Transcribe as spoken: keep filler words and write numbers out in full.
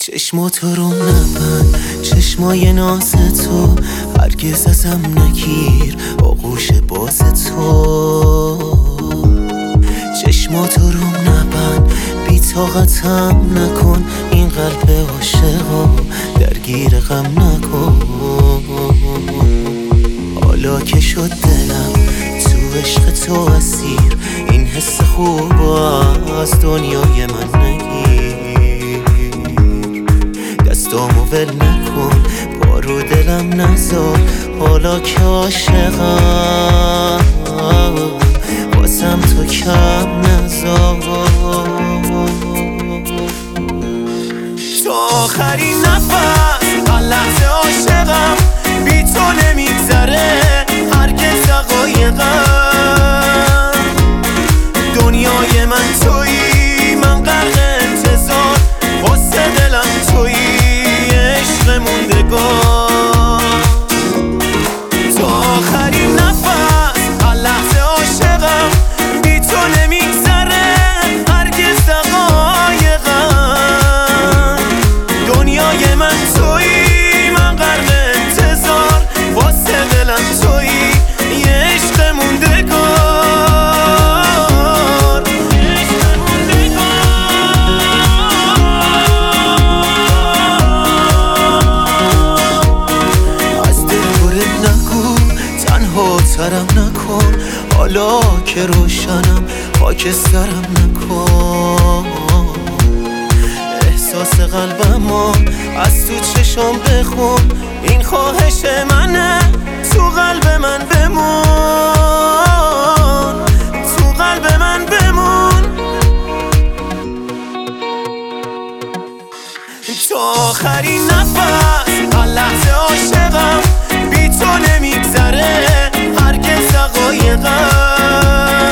چشماتو رو نبند، چشمای ناز تو هرگز ازم نگیر، آغوش باز تو. چشماتو رو نبند، بی طاقتم نکن، این قلب عاشقا درگیر غم نکن. حالا که شد دلم تو عشق تو اسیر، این حس خوب از دنیای من نگیر. دستامو ول نکن، پا رو دلم نذار، حالا که عاشقم واسم تو کم نذار. تا آخرین نفس هر لحظه عاشقم، بی تو نمیگذره هرگز دقایقم. دنیای من تویی، من غرق انتظار، واسه دلم تویی عشق موندگار. تا آخرین نفس هر لحظه عاشقم، بی تو نمیگذره هرگز دقایقم. دنیای من تویی، من غرق انتظار، واسه دلم تویی یه عشق موندگار. عشق موندگار. از دل پرت نگو، تنها ترم نکن، حالا که روشنم خاکسترم نکن. احساس قلبمو از تو چشم بخون، این خواهش منه، تو قلب من بمون، تو قلب من بمون. تا آخرین نفس هر لحظه عاشقم، بی تو نمیگذره هرگز دقایقم.